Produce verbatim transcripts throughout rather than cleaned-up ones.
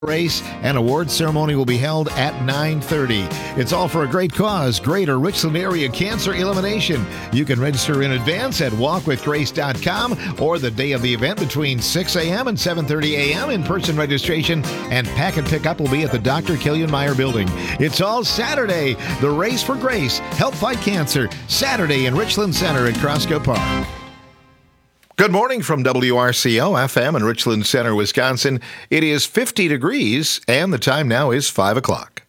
Race and award ceremony will be held at nine thirty. It's all for a great cause, Greater Richland Area Cancer Elimination. You can register in advance at walk with grace dot com or the day of the event between six a.m. and seven thirty a.m. In-person registration and packet pickup will be at the Doctor Killian Meyer Building. It's all Saturday. The Race for Grace. Help fight cancer. Saturday in Richland Center at Crosco Park. Good morning from W R C O F M in Richland Center, Wisconsin. It is fifty degrees, and the time now is five o'clock.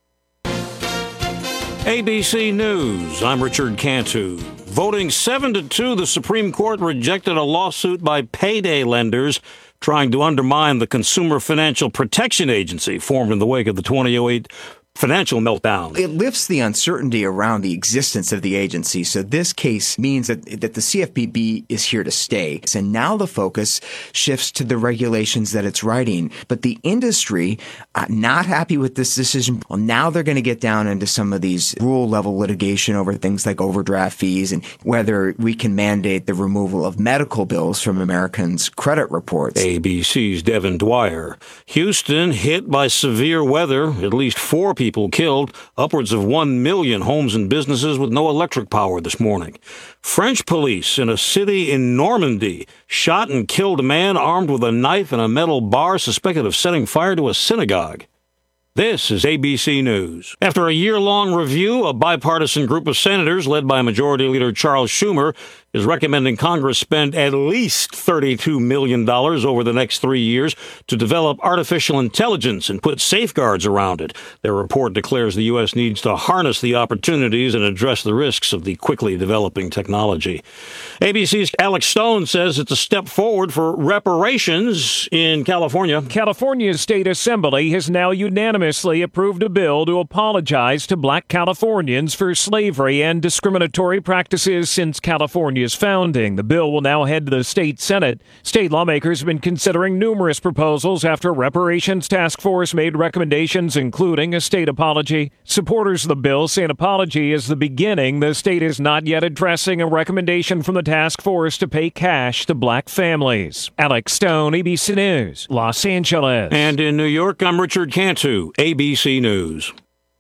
A B C News, I'm Richard Cantu. Voting seven to two, the Supreme Court rejected a lawsuit by payday lenders trying to undermine the Consumer Financial Protection Agency formed in the wake of the twenty oh eight financial meltdown. It lifts the uncertainty around the existence of the agency. So this case means that, that the C F P B is here to stay. And now the focus shifts to the regulations that it's writing. But the industry, uh, not happy with this decision. Well, now they're going to get down into some of these rule level litigation over things like overdraft fees and whether we can mandate the removal of medical bills from Americans' credit reports. A B C's Devin Dwyer. Houston hit by severe weather. At least four people People killed, upwards of one million homes and businesses with no electric power this morning. French police in a city in Normandy shot and killed a man armed with a knife and a metal bar suspected of setting fire to a synagogue. This is A B C News. After a year-long review, a bipartisan group of senators led by Majority Leader Charles Schumer is recommending Congress spend at least thirty-two million dollars over the next three years to develop artificial intelligence and put safeguards around it. Their report declares the U S needs to harness the opportunities and address the risks of the quickly developing technology. A B C's Alex Stone says it's a step forward for reparations in California. California's state assembly has now unanimously approved a bill to apologize to black Californians for slavery and discriminatory practices since California's founding. The bill will now head to the state Senate. State lawmakers have been considering numerous proposals after a reparations task force made recommendations, including a state apology. Supporters of the bill say an apology is the beginning. The state is not yet addressing a recommendation from the task force to pay cash to black families. Alex Stone, A B C News, Los Angeles. And in New York, I'm Richard Cantu, A B C News.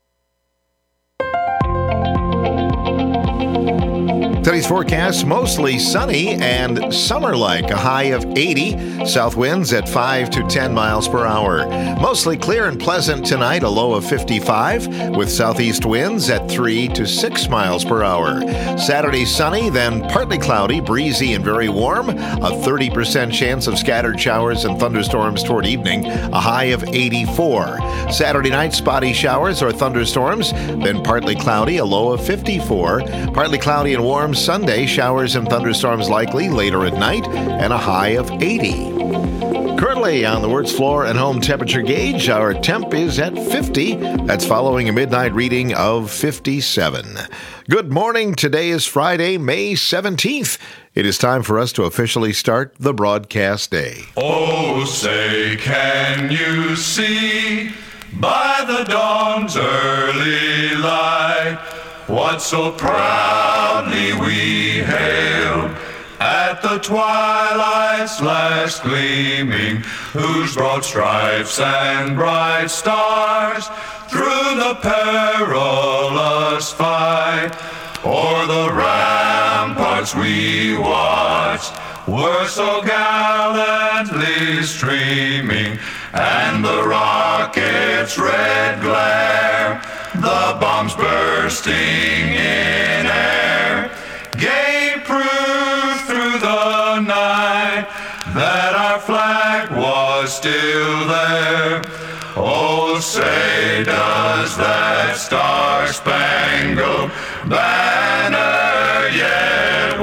Today's forecast, mostly sunny and summer-like, a high of eighty. South winds at five to ten miles per hour. Mostly clear and pleasant tonight, a low of fifty-five, with southeast winds at three to six miles per hour. Saturday sunny, then partly cloudy, breezy and very warm. A thirty percent chance of scattered showers and thunderstorms toward evening, a high of eighty-four. Saturday night, spotty showers or thunderstorms, then partly cloudy, a low of fifty-four. Partly cloudy and warm Sunday, showers and thunderstorms likely later at night, and a high of eighty. Currently on the Wirtz Floor and Home Temperature Gauge, our temp is at fifty. That's following a midnight reading of fifty-seven. Good morning. Today is Friday, May seventeenth. It is time for us to officially start the broadcast day. Oh, say, can you see by the dawn's early light what so proudly we hailed at the twilight's last gleaming, whose broad stripes and bright stars through the perilous fight o'er the ramparts we watched were so gallantly streaming, and the rocket's red glare, the bombs bursting in air, gave proof through the night that our flag was still there. Oh, say, does that star-spangled banner yet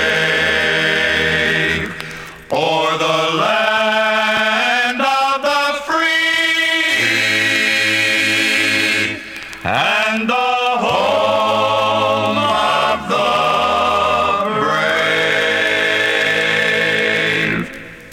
wave o'er the land of the free and the home of the brave?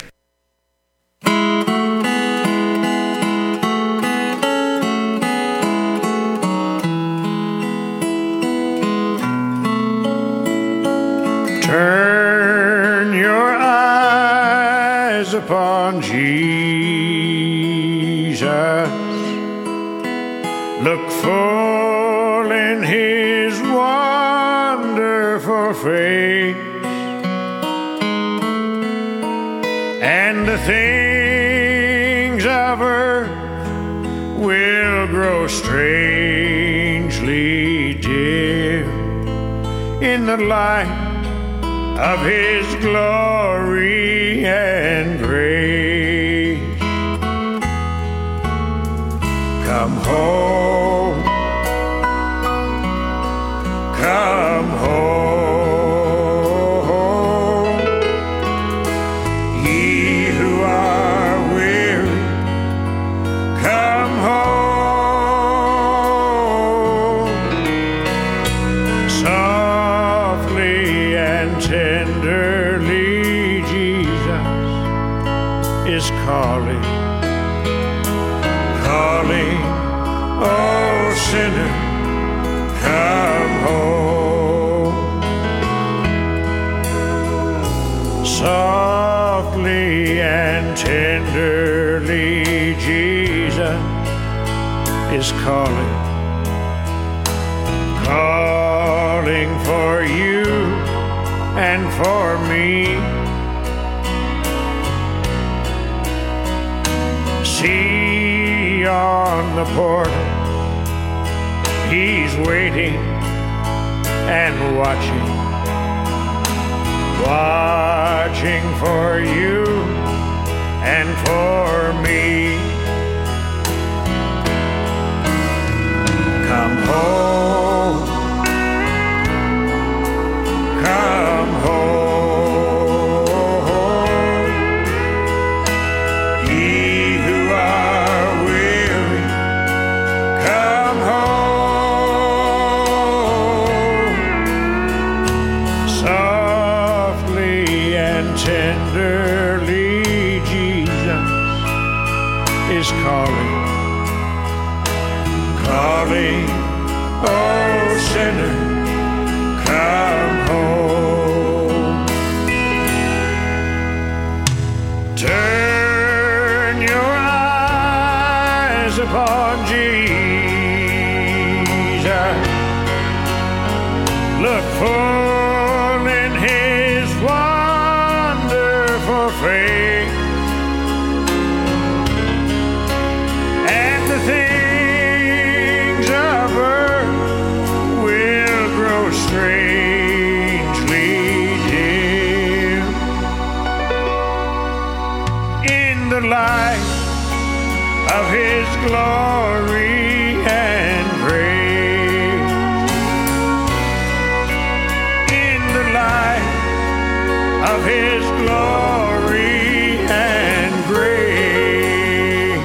Turn your eyes upon Jesus, look full in his wonderful face, and the things of earth will grow strangely dim in the light of his glory and grace. Come home, come home, ye who are weary, come home, softly and tenderly Jesus is calling, calling, oh sinner, come home. Softly and tenderly Jesus is calling, calling for you and for me. See on the portal, he's waiting and watching, watching for you and for me. Come home, come home, ye who are weary, come home, softly and tenderly Jesus is calling, calling, oh sinner, come home. Turn your eyes upon Jesus, look full in his wonderful face, and the things of earth will grow strangely dim in the light of his glory and grace, in the light of his glory and grace.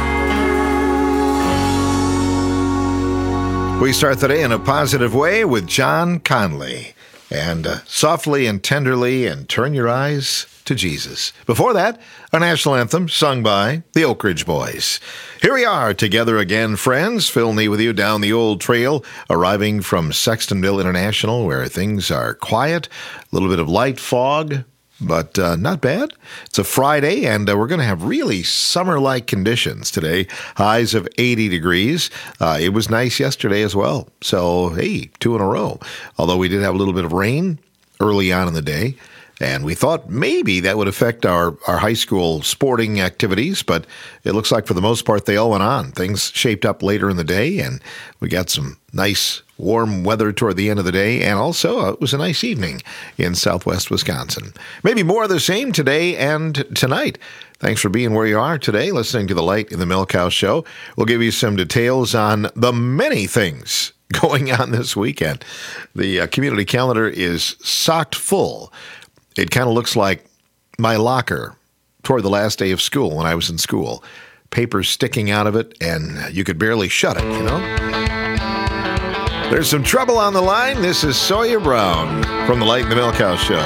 We start the day in a positive way with John Conley and uh, Softly and Tenderly and Turn Your Eyes to Jesus. Before that, a national anthem sung by the Oak Ridge Boys. Here we are together again, friends. Phil Nee with you down the old trail, arriving from Sextonville International, where things are quiet, a little bit of light fog, but uh, not bad. It's a Friday, and uh, we're going to have really summer-like conditions today. Highs of eighty degrees. Uh, it was nice yesterday as well. So, hey, two in a row. Although we did have a little bit of rain early on in the day, and we thought maybe that would affect our, our high school sporting activities, but it looks like for the most part they all went on. Things shaped up later in the day, and we got some nice warm weather toward the end of the day, and also uh, it was a nice evening in southwest Wisconsin. Maybe more of the same today and tonight. Thanks for being where you are today, listening to the Light in the Milk House Show. We'll give you some details on the many things going on this weekend. The uh, community calendar is socked full. It kind of looks like my locker toward the last day of school when I was in school. Paper sticking out of it, and you could barely shut it, you know? There's some trouble on the line. This is Sawyer Brown from the Light in the Milk House Show.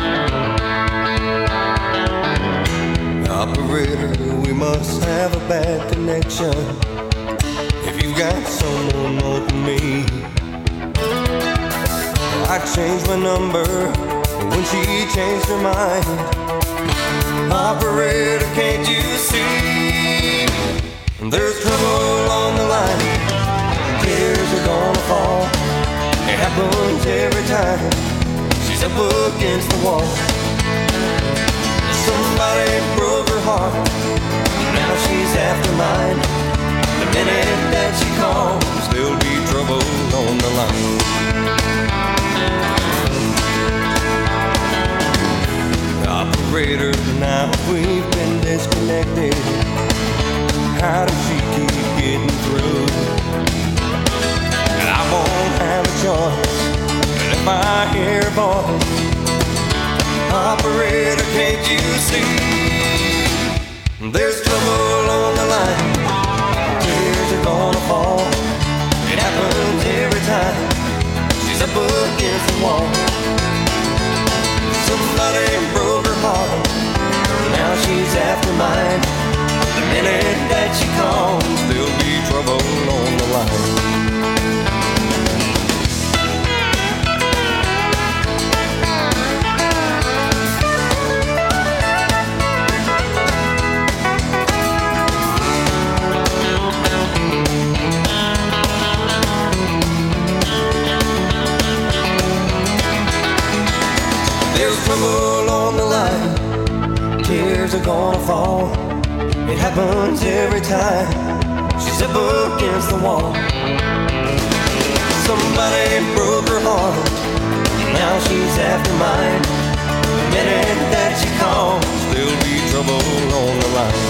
Operator, we must have a bad connection. If you've got someone more than me, I changed my number when she changed her mind. Operator, can't you see? And there's trouble on the line. Tears are gonna fall. It happens every time. She's up against the wall. Somebody broke her heart. Now she's after mine. The minute that she calls, there'll be trouble on the line. Operator, now we've been disconnected. How does she keep getting through? I won't have a choice. And if I hear a voice, operator, can't you see? There's trouble on the line. Tears are gonna fall. It happens every time. She's up against the wall. Somebody broke her heart. Now she's after mine. The minute that she calls, there'll be trouble on the line. There's trouble on the line. Tears are gonna fall. It happens every time. She's up against the wall. Somebody broke her heart. Now she's after mine. The minute that she calls, there'll be trouble on the line.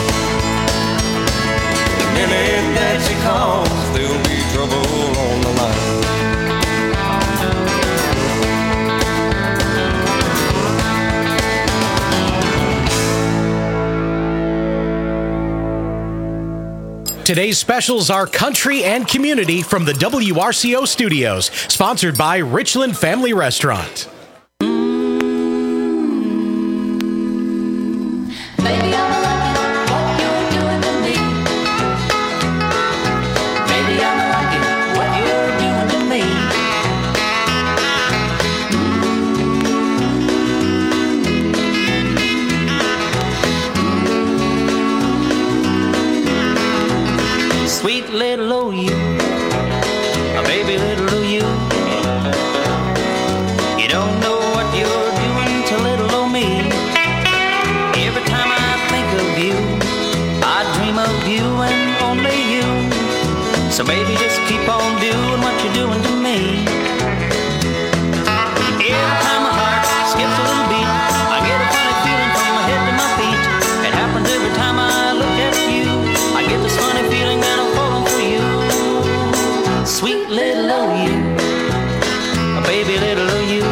The minute that she calls, there'll be trouble on the line. Today's specials are country and community from the W R C O studios, sponsored by Richland Family Restaurant. Sweet little old you, a baby little old you. You don't know what you're doing to little old me. Every time I think of you, I dream of you and only you. So baby, just keep on doing what you're doing to me. Every time my heart skips a little beat, I get a funny feeling from my head to my feet. It happens every time I look at you. I get this funny feeling that I'm falling for you. Sweet little old you, a baby little old you.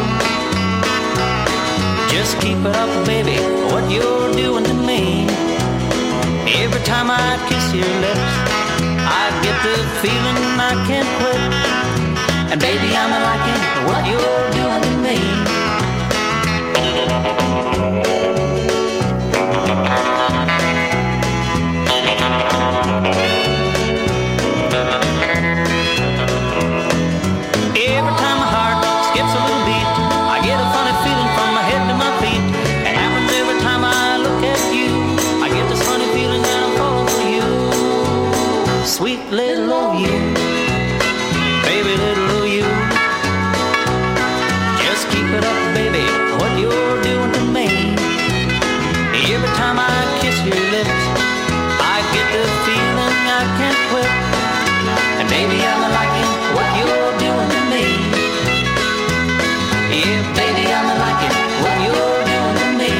Just keep it up, baby, what you're doing to me. Every time I kiss your lips, I get the feeling I can't quit. And baby, I'm liking what you're doing to me. Every time my heart skips a little beat, I get a funny feeling from my head to my feet. It happens every time I look at you. I get this funny feeling that I'm falling for you. Sweet little old you, baby little old you. Just keep it up, baby, what you're doing to me. Every time I kiss your lips, I get the feeling I can't quit. And baby, I'm liking what you're doing to me. Yeah, baby, I'm liking what you're doing to me.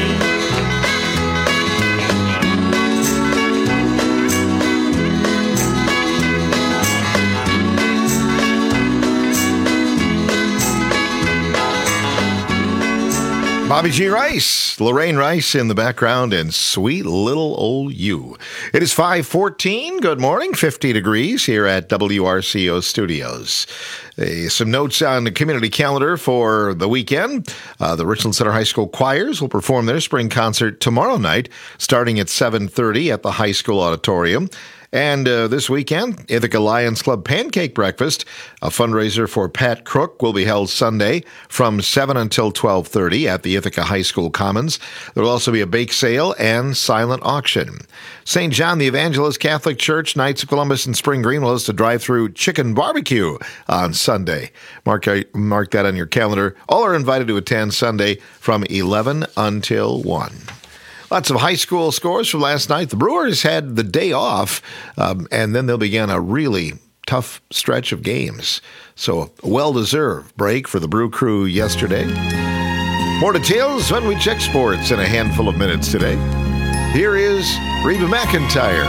Bobby G. Rice, Lorraine Rice in the background, and Sweet Little Old You. It is five fourteen. Good morning. fifty degrees here at W R C O Studios. Uh, some notes on the community calendar for the weekend. Uh, the Richland Center High School Choirs will perform their spring concert tomorrow night, starting at seven thirty at the high school auditorium. And uh, this weekend, Ithaca Lions Club Pancake Breakfast, a fundraiser for Pat Crook, will be held Sunday from seven until twelve thirty at the Ithaca High School Commons. There will also be a bake sale and silent auction. Saint John the Evangelist Catholic Church, Knights of Columbus and Spring Green will host a drive-through chicken barbecue on Sunday. Mark, mark that on your calendar. All are invited to attend Sunday from eleven until one. Lots of high school scores from last night. The Brewers had the day off, um, and then they'll begin a really tough stretch of games. So a well-deserved break for the Brew Crew yesterday. More details when we check sports in a handful of minutes today. Here is Reba McEntire.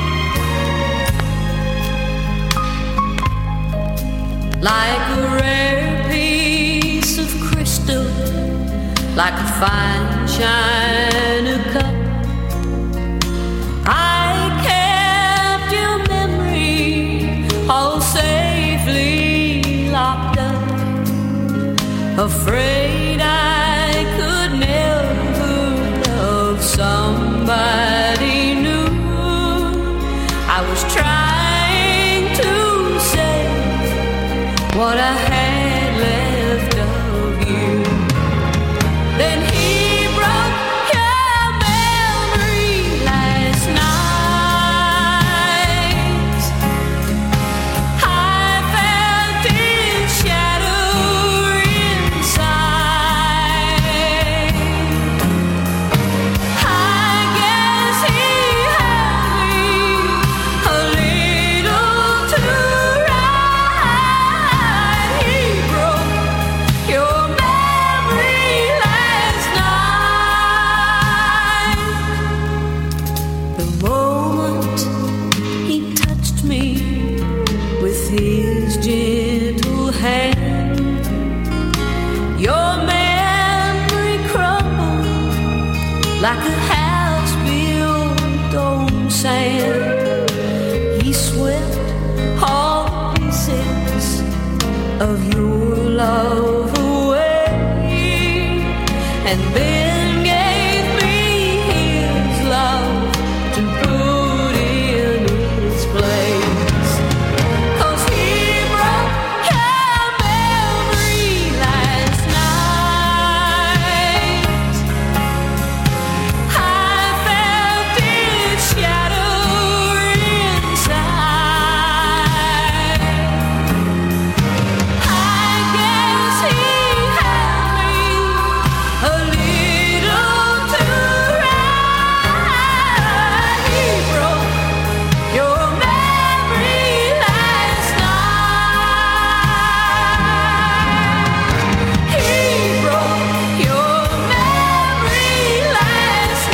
Like a rare piece of crystal, like a fine china cup, I kept your memory all safely locked up, afraid I could never love somebody new. I was trying to save what I had left of you. Then he broke your memory last night. I felt his shadow inside. I guess he held me a little too right. He broke your memory last night. The moment he touched me with his gentle hand, your memory crumbled like a house built on sand. He swept all the pieces of your love away, and then gave me his love to put in its place. 'Cause he broke your memory last night. I felt its shadow inside. I guess he held me a little too right. He broke your memory last night. He broke your memory last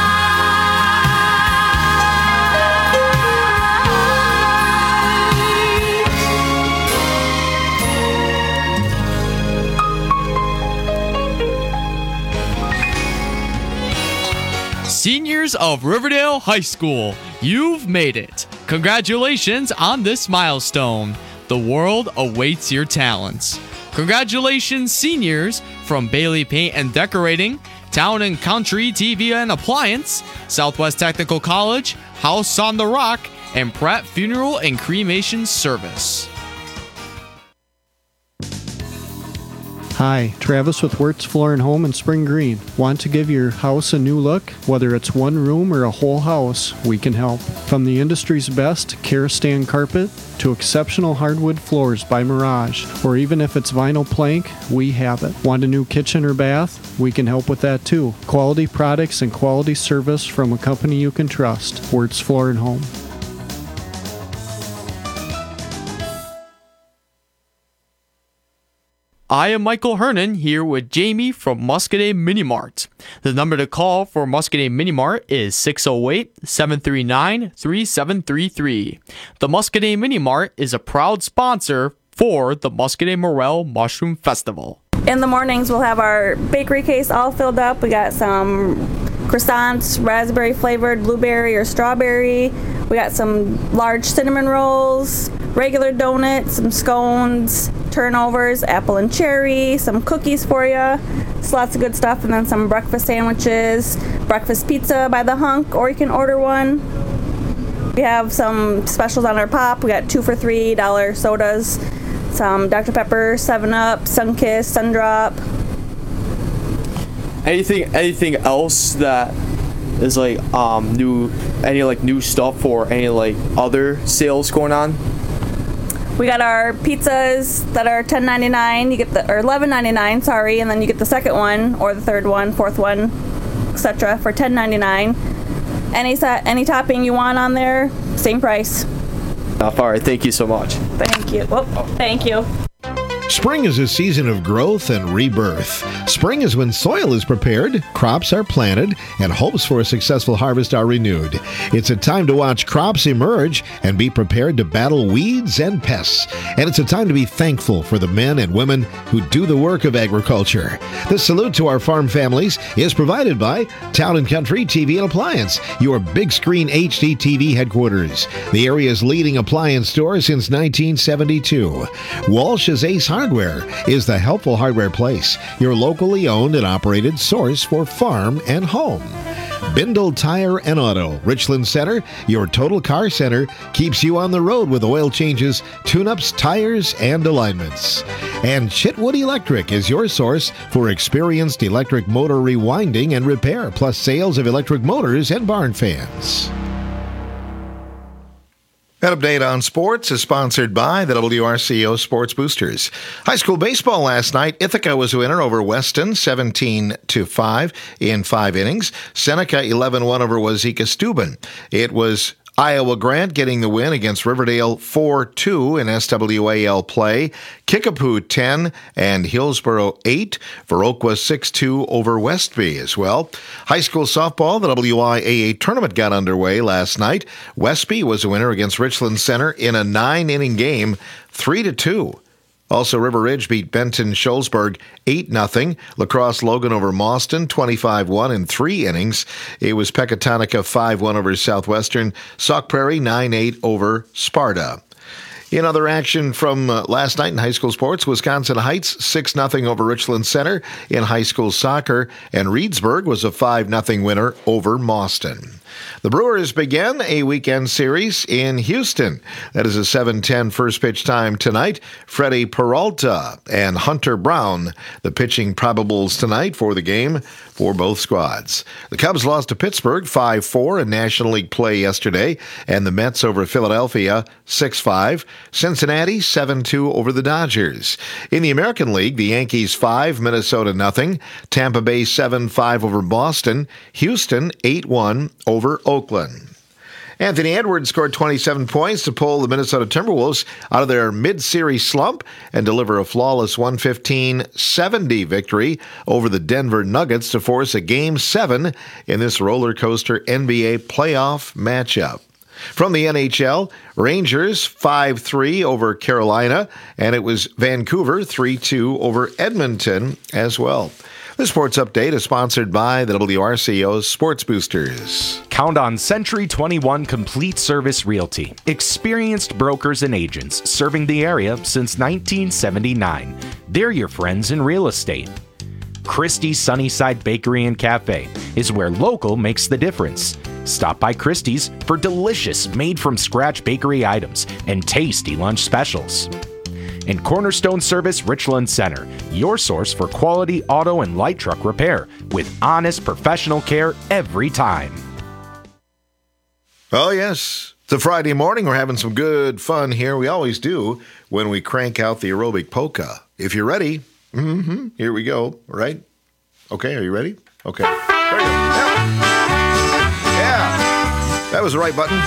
Seniors of Riverdale High School, you've made it. Congratulations on this milestone. The world awaits your talents. Congratulations, seniors, from Bailey Paint and Decorating, Town and Country T V and Appliance, Southwest Technical College, House on the Rock, and Pratt Funeral and Cremation Service. Hi, Travis with Wirtz Floor and Home in Spring Green. Want to give your house a new look? Whether it's one room or a whole house, we can help. From the industry's best Karastan carpet to exceptional hardwood floors by Mirage, or even if it's vinyl plank, we have it. Want a new kitchen or bath? We can help with that too. Quality products and quality service from a company you can trust. Wirtz Floor and Home. I am Michael Hernan here with Jamie from Muscadet Mini Mart. The number to call for Muscadet Mini Mart is six oh eight, seven three nine, three seven three three. The Muscadet Mini Mart is a proud sponsor for the Muscadet Morel Mushroom Festival. In the mornings, we'll have our bakery case all filled up. We got some croissants, raspberry flavored, blueberry or strawberry. We got some large cinnamon rolls, regular donuts, some scones, turnovers, apple and cherry, some cookies for you. It's lots of good stuff. And then some breakfast sandwiches, breakfast pizza by the hunk, or you can order one. We have some specials on our pop. We got two for three dollar sodas, some Doctor Pepper, seven up, Sunkist, Sundrop. Anything anything else that is like um new, any like new stuff or any like other sales going on? We got our pizzas that are ten ninety-nine. You get the or eleven ninety-nine, sorry, and then you get the second one or the third one, fourth one, et cetera for ten ninety-nine. Any any topping you want on there, same price. Uh, all right, thank you so much. Thank you. Whoop, thank you. Spring is a season of growth and rebirth. Spring is when soil is prepared, crops are planted, and hopes for a successful harvest are renewed. It's a time to watch crops emerge and be prepared to battle weeds and pests. And it's a time to be thankful for the men and women who do the work of agriculture. This salute to our farm families is provided by Town and Country T V and Appliance, your big screen H D T V headquarters, the area's leading appliance store since nineteen seventy-two. Walsh's Ace Hardware is the helpful hardware place, your locally owned and operated source for farm and home. Bindle Tire and Auto, Richland Center, your total car center, keeps you on the road with oil changes, tune-ups, tires, and alignments. And Chitwood Electric is your source for experienced electric motor rewinding and repair, plus sales of electric motors and barn fans. That update on sports is sponsored by the W R C O Sports Boosters. High school baseball last night, Ithaca was a winner over Weston, seventeen to five in five innings. Seneca eleven one over Wazeeka Steuben. It was Iowa Grant getting the win against Riverdale four two in S W A L play. Kickapoo ten and Hillsboro eight. Viroqua six two over Westby as well. High school softball, the W I A A tournament got underway last night. Westby was a winner against Richland Center in a nine-inning game, three to two. Also, River Ridge beat Benton Shullsburg eight nothing. La Crosse Logan over Mauston twenty-five one in three innings. It was Pecatonica five one over Southwestern. Sauk Prairie nine eight over Sparta. In other action from uh, last night in high school sports, Wisconsin Heights six nothing over Richland Center in high school soccer, and Reedsburg was a five nothing winner over Mauston. The Brewers began a weekend series in Houston. That is a seven ten first pitch time tonight. Freddie Peralta and Hunter Brown, the pitching probables tonight for the game for both squads. The Cubs lost to Pittsburgh five four in National League play yesterday, and the Mets over Philadelphia six five. Cincinnati seven two over the Dodgers. In the American League, the Yankees five, Minnesota nothing. Tampa Bay seven five over Boston. Houston eight one over Oakland. Anthony Edwards scored twenty-seven points to pull the Minnesota Timberwolves out of their mid-series slump and deliver a flawless one fifteen seventy victory over the Denver Nuggets to force a Game seven in this roller coaster N B A playoff matchup. From the N H L, Rangers five three over Carolina, and it was Vancouver three two over Edmonton as well. The Sports Update is sponsored by the W R C O Sports Boosters. Count on Century twenty-one Complete Service Realty. Experienced brokers and agents serving the area since nineteen seventy-nine. They're your friends in real estate. Christie's Sunnyside Bakery and Cafe is where local makes the difference. Stop by Christie's for delicious made-from-scratch bakery items and tasty lunch specials. And Cornerstone Service Richland Center, your source for quality auto and light truck repair with honest professional care every time. Oh, yes. It's a Friday morning. We're having some good fun here. We always do when we crank out the aerobic polka. If you're ready, mm-hmm, here we go, right? Okay, are you ready? Okay. There you go. Yeah. yeah. That was the right button.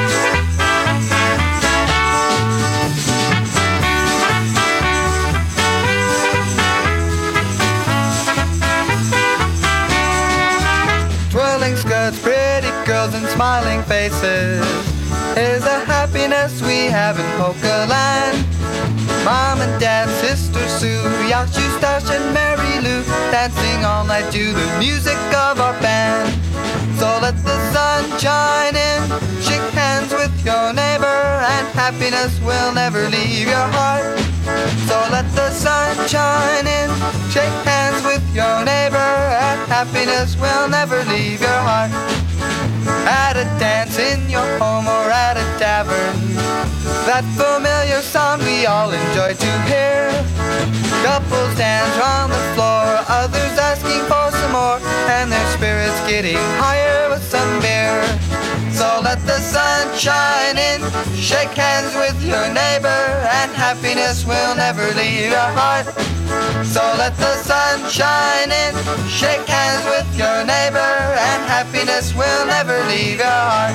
Twirling skirts, pretty girls and smiling faces is the happiness we have in Polka Land. Mom and Dad, Sister Sue, Yacht Eustache and Mary Lou, dancing all night to the music of our band. So let the sun shine in, shake hands with your neighbor, and happiness will never leave your heart. So let the sun shine in, shake hands with your neighbor, and happiness will never leave your heart. at a dance in your home or at a tavern. That familiar sound we all enjoy to hear. Couples dance on the floor, others asking for some more, and their spirits getting higher with some beer. So let the sun shine in, shake hands with your neighbor, and happiness will never leave your heart. So let the sun shine in, shake hands with your neighbor, and happiness will never leave your heart.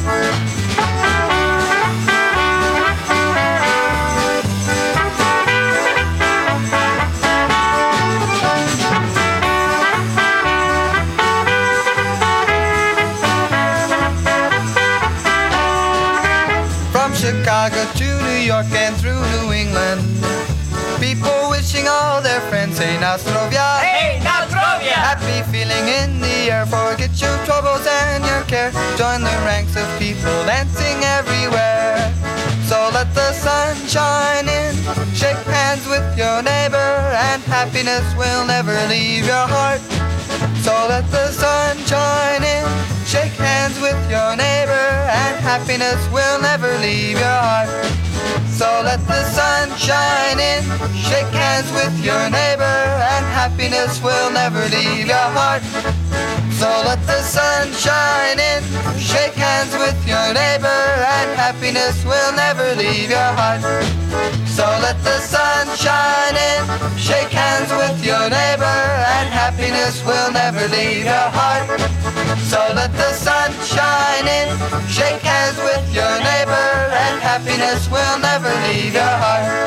Chicago to New York and through New England, people wishing all their friends say Nostrovia. Hey, Nostrovia! Happy feeling in the air, forget your troubles and your care. Join the ranks of people dancing everywhere. So let the sun shine in, shake hands with your neighbor, and happiness will never leave your heart. So let the sun shine in, shake hands with your neighbor, and happiness will never leave your heart. So let the sun shine in, shake hands with your neighbor, and happiness will never leave your heart. So let the sun shine in, shake hands with your neighbor, and happiness will never leave your heart. So let the sun shine in, shake hands with your neighbor, and happiness will never leave your heart. So let the sun shine in, shake hands with your neighbor, and happiness will never leave your heart.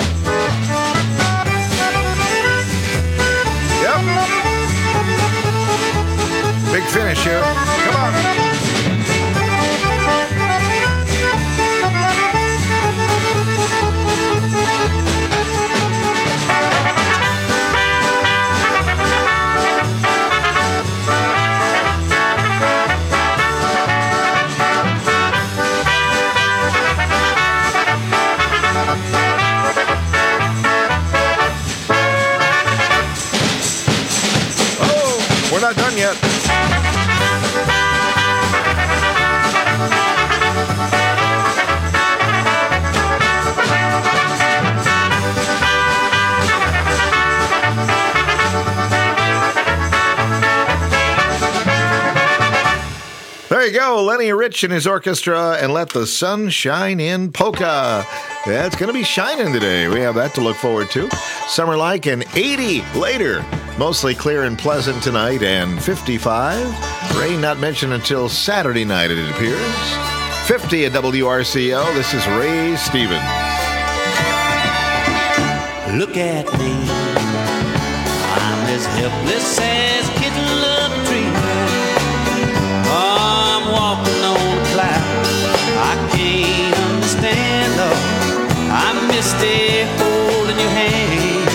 Yep. Big finish here. Come on. Oh, we're not done yet. There you go, Lenny Rich and his orchestra, and Let the Sun Shine in polka. Yeah, it's going to be shining today. We have that to look forward to. Summer like and eighty later. Mostly clear and pleasant tonight, and fifty-five. Rain not mentioned until Saturday night, it appears. fifty at W R C O. This is Ray Stevens. Look at me, I'm as helpless as a kitten up a tree. I'm walking on a cloud, I can't understand though. I missed it holding your hand.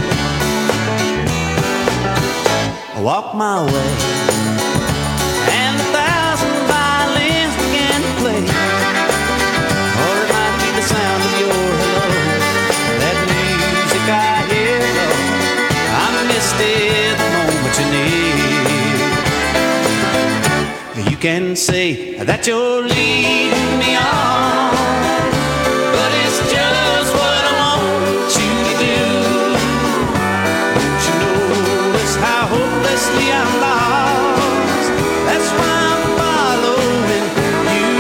I walk my way, and a thousand violins began to play. Or it might be the sound of your hello, that music I hear though. I missed it the moment you need. You can say that you're leading me on, but it's just what I want you to do. Don't you notice how hopelessly I'm lost? That's why I'm following you.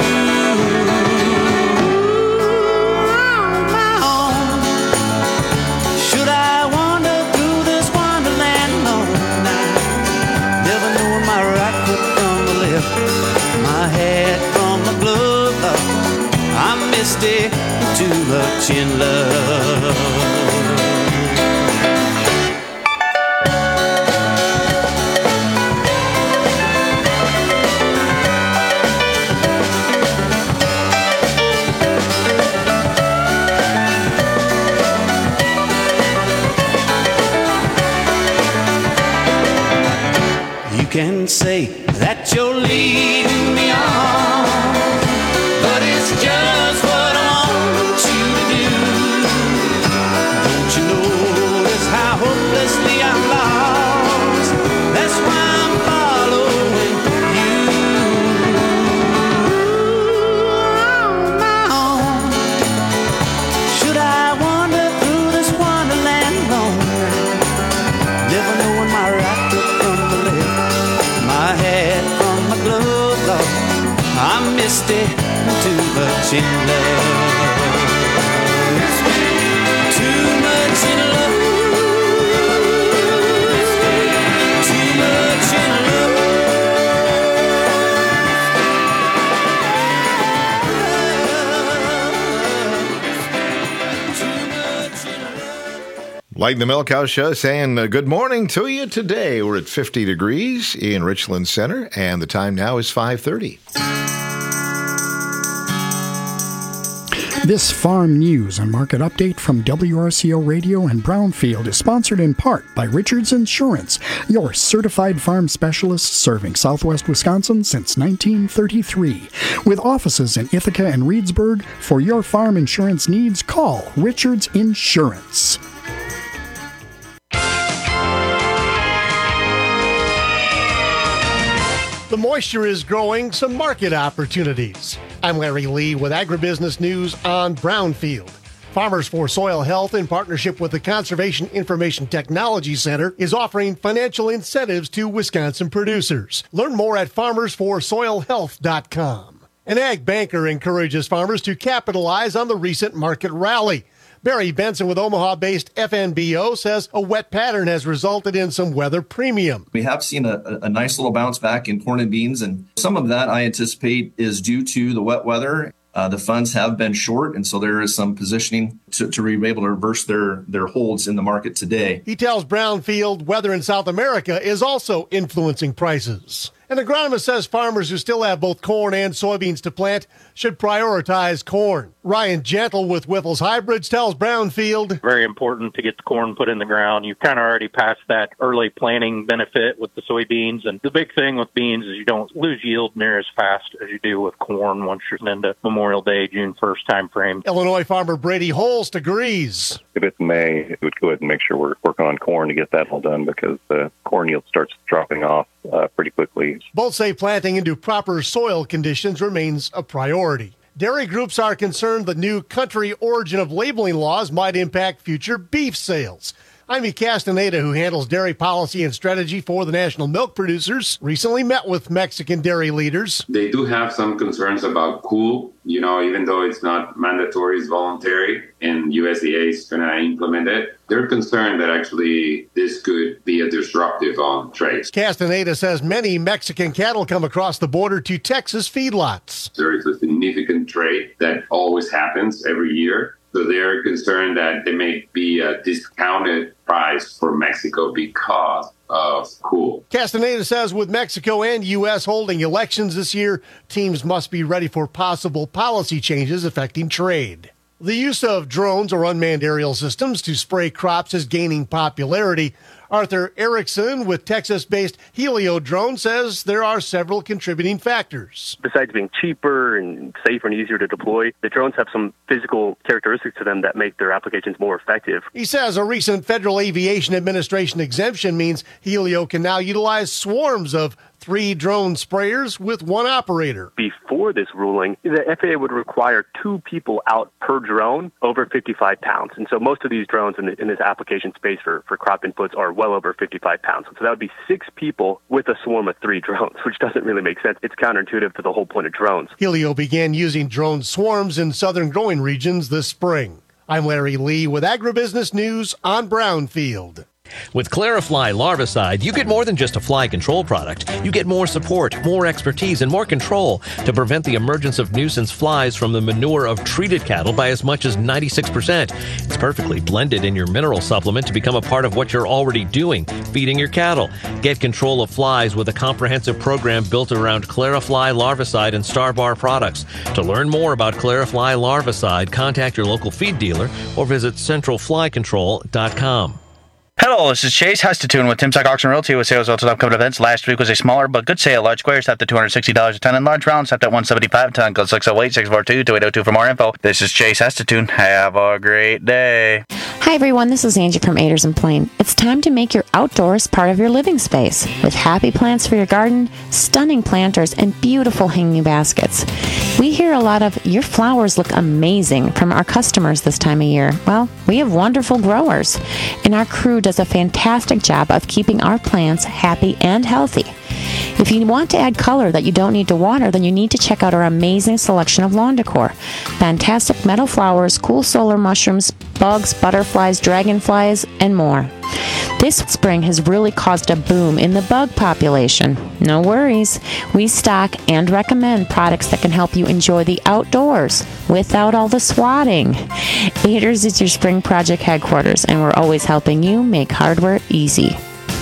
On my own, should I wander through this wonderland alone now? Never knowing my right foot from the left, my head from the glove. I missed it too much in love. You can say that you're leading me on, but it's just what I want you to do. Don't you notice how hopelessly I'm lost? That's why I'm following you. honesty, too much in love. Too much in love. Too much in love. Light in the Milkhouse Show saying uh, good morning to you today. We're at fifty degrees in Richland Center, and the time now is five thirty. This farm news and market update from W R C O Radio and Brownfield is sponsored in part by Richards Insurance, your certified farm specialist serving Southwest Wisconsin since nineteen thirty-three. With offices in Ithaca and Reedsburg, for your farm insurance needs, call Richards Insurance. The moisture is growing, some market opportunities. I'm Larry Lee with Agribusiness News on Brownfield. Farmers for Soil Health, in partnership with the Conservation Information Technology Center, is offering financial incentives to Wisconsin producers. Learn more at farmers for soil health dot com. An ag banker encourages farmers to capitalize on the recent market rally. Barry Benson with Omaha-based F N B O says a wet pattern has resulted in some weather premium. We have seen a, a nice little bounce back in corn and beans, and some of that I anticipate is due to the wet weather. Uh, the funds have been short, and so there is some positioning to, to be able to reverse their, their holds in the market today. He tells Brownfield weather in South America is also influencing prices. An agronomist says farmers who still have both corn and soybeans to plant should prioritize corn. Ryan Gentle with Whiffles Hybrids tells Brownfield, very important to get the corn put in the ground. You've kind of already passed that early planting benefit with the soybeans. And the big thing with beans is you don't lose yield near as fast as you do with corn once you're into Memorial Day, June first time frame. Illinois farmer Brady Holst agrees. If it's May, it would go ahead and make sure we're working on corn to get that all done, because the corn yield starts dropping off uh, pretty quickly. Both say planting into proper soil conditions remains a priority. Dairy groups are concerned the new country origin of labeling laws might impact future beef sales. Amy Castaneda, who handles dairy policy and strategy for the National Milk Producers, recently met with Mexican dairy leaders. They do have some concerns about cool, you know, even though it's not mandatory, it's voluntary, and U S D A is going to implement it. They're concerned that actually this could be a disruptive on trade. Castaneda says many Mexican cattle come across the border to Texas feedlots. There is a significant trade that always happens every year. So they're concerned that there may be a discounted price for Mexico because of cool. Castaneda says with Mexico and U S holding elections this year, teams must be ready for possible policy changes affecting trade. The use of drones or unmanned aerial systems to spray crops is gaining popularity. Arthur Erickson with Texas-based Helio Drone says there are several contributing factors. Besides being cheaper and safer and easier to deploy, the drones have some physical characteristics to them that make their applications more effective. He says a recent Federal Aviation Administration exemption means Helio can now utilize swarms of three drone sprayers with one operator. Before this ruling, the F A A would require two people out per drone over fifty-five pounds. And so most of these drones in, the, in this application space for, for crop inputs are well over fifty-five pounds. So that would be six people with a swarm of three drones, which doesn't really make sense. It's counterintuitive to the whole point of drones. Helio began using drone swarms in southern growing regions this spring. I'm Larry Lee with Agribusiness News on Brownfield. With Clarifly Larvicide, you get more than just a fly control product. You get more support, more expertise, and more control to prevent the emergence of nuisance flies from the manure of treated cattle by as much as ninety-six percent. It's perfectly blended in your mineral supplement to become a part of what you're already doing, feeding your cattle. Get control of flies with a comprehensive program built around Clarifly Larvicide and Starbar products. To learn more about Clarifly Larvicide, contact your local feed dealer or visit central fly control dot com. Hello, this is Chase Hestitune with Timsock Auction Realty with sales results at upcoming events. Last week was a smaller but good sale. Large squares up to two hundred sixty dollars a ton and large rounds up to one hundred seventy-five dollars a ton. Go six oh eight, six four two, two eight oh two for more info. This is Chase Hestitune. Have a great day. Hi everyone, this is Angie from Aders and Plain. It's time to make your outdoors part of your living space with happy plants for your garden, stunning planters, and beautiful hanging baskets. We hear a lot of, your flowers look amazing from our customers this time of year. Well, we have wonderful growers, and our crew does a fantastic job of keeping our plants happy and healthy. If you want to add color that you don't need to water, then you need to check out our amazing selection of lawn decor. Fantastic metal flowers, cool solar mushrooms, bugs, butterflies, dragonflies, and more. This spring has really caused a boom in the bug population. No worries. We stock and recommend products that can help you enjoy the outdoors without all the swatting. Aiders is your spring project headquarters, and we're always helping you make hardware easy.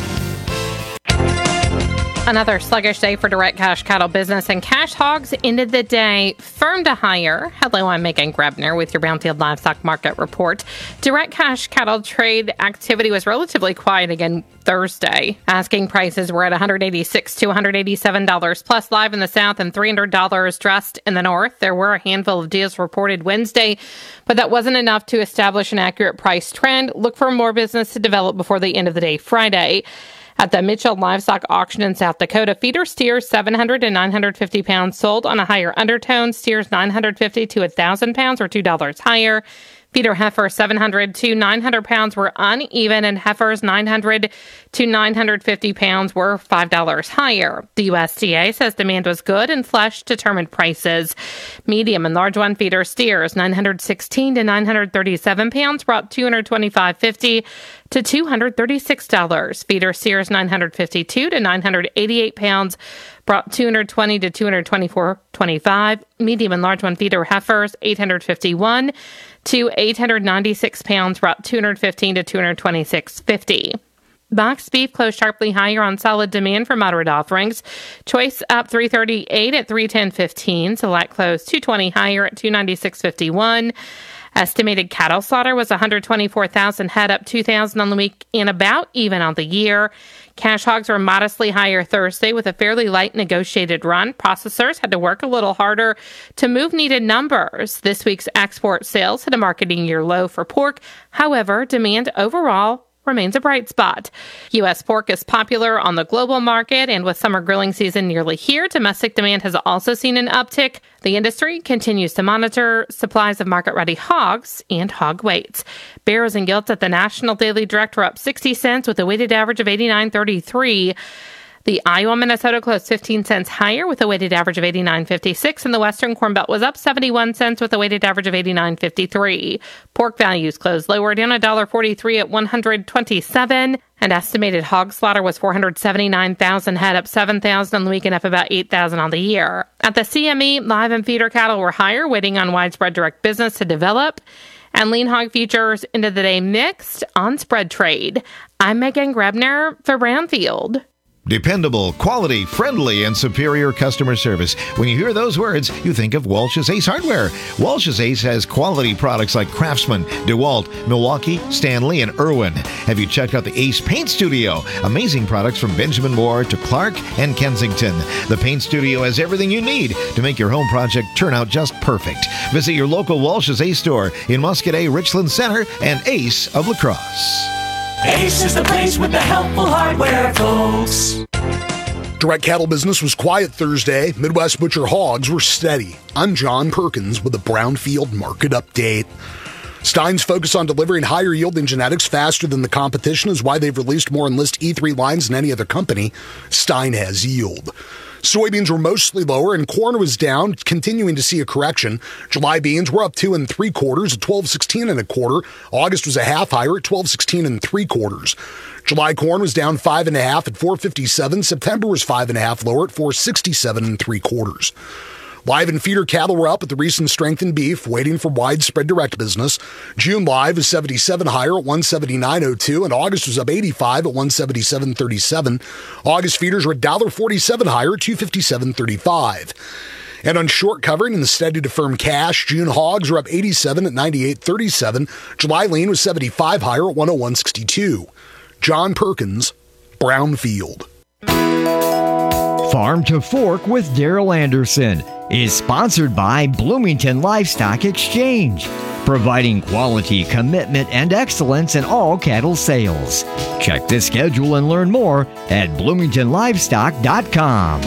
Another sluggish day for direct cash cattle business, and cash hogs ended the day firm to higher. Hello, I'm Megan Grebner with your Brownfield Livestock Market Report. Direct cash cattle trade activity was relatively quiet again Thursday. Asking prices were at one hundred eighty-six dollars to one hundred eighty-seven dollars plus live in the south and three hundred dollars dressed in the north. There were a handful of deals reported Wednesday, but that wasn't enough to establish an accurate price trend. Look for more business to develop before the end of the day Friday. At the Mitchell Livestock Auction in South Dakota, feeder steers seven hundred to nine hundred fifty pounds sold on a higher undertone. Steers nine hundred fifty to one thousand pounds or two dollars higher. Feeder heifer seven hundred to nine hundred pounds were uneven, and heifers nine hundred to nine hundred fifty pounds were five dollars higher. The U S D A says demand was good and flesh determined prices. Medium and large one feeder steers nine hundred sixteen to nine hundred thirty-seven pounds brought two hundred twenty-five dollars and fifty cents to two hundred thirty-six dollars. Feeder steers nine hundred fifty-two to nine hundred eighty-eight pounds brought two hundred twenty dollars to two hundred twenty-four dollars and twenty-five cents. Medium and large one feeder heifers eight hundred fifty-one to eight hundred ninety-six pounds brought two hundred fifteen dollars to two hundred twenty-six dollars and fifty cents. Boxed beef closed sharply higher on solid demand for moderate offerings. Choice up three thirty-eight at three ten fifteen. Select closed two twenty higher at two ninety-six fifty-one. Estimated cattle slaughter was one hundred twenty-four thousand head, up two thousand on the week and about even on the year. Cash hogs were modestly higher Thursday with a fairly light negotiated run. Processors had to work a little harder to move needed numbers. This week's export sales hit a marketing year low for pork. However, demand overall remains a bright spot. U S pork is popular on the global market, and with summer grilling season nearly here, domestic demand has also seen an uptick. The industry continues to monitor supplies of market-ready hogs and hog weights. Barrows and gilts at the National Daily Direct were up sixty cents with a weighted average of eighty-nine thirty-three. The Iowa Minnesota closed fifteen cents higher with a weighted average of eighty-nine fifty-six, and the Western Corn Belt was up seventy-one cents with a weighted average of eighty-nine fifty-three. Pork values closed lower, down one dollar forty-three at one hundred twenty-seven, and estimated hog slaughter was four hundred seventy-nine thousand head, up seven thousand on the week and up about eight thousand on the year. At the C M E, live and feeder cattle were higher, waiting on widespread direct business to develop, and lean hog futures into the day mixed on spread trade. I'm Megan Grebner for Brownfield. Dependable, quality, friendly, and superior customer service. When you hear those words, you think of Walsh's Ace Hardware. Walsh's Ace has quality products like Craftsman, DeWalt, Milwaukee, Stanley, and Irwin. Have you checked out the Ace Paint Studio? Amazing products from Benjamin Moore to Clark and Kensington. The Paint Studio has everything you need to make your home project turn out just perfect. Visit your local Walsh's Ace store in Muscadet, Richland Center, and Ace of La Crosse. Ace is the place with the helpful hardware, folks. Direct cattle business was quiet Thursday. Midwest butcher hogs were steady. I'm John Perkins with a Brownfield market update. Stein's focus on delivering higher yielding genetics faster than the competition is why they've released more Enlist E three lines than any other company. Stein has yield. Soybeans were mostly lower and corn was down, continuing to see a correction. July beans were up two and three quarters at twelve sixteen and a quarter. August was a half higher at twelve sixteen and three quarters. July corn was down five and a half at four fifty-seven. September was five and a half lower at four sixty-seven and three quarters. Live and feeder cattle were up with the recent strength in beef, waiting for widespread direct business. June live is seventy-seven higher at one seventy-nine oh two, and August was up eighty-five at one seventy-seven thirty-seven. August feeders were one forty-seven higher at two fifty-seven thirty-five. And on short covering in the steady to firm cash, June hogs were up eighty-seven at ninety-eight thirty-seven. July lean was seventy-five higher at one oh one sixty-two. John Perkins, Brownfield. Farm to Fork with Daryl Anderson is sponsored by Bloomington Livestock Exchange, providing quality, commitment, and excellence in all cattle sales. Check the schedule and learn more at bloomington livestock dot com.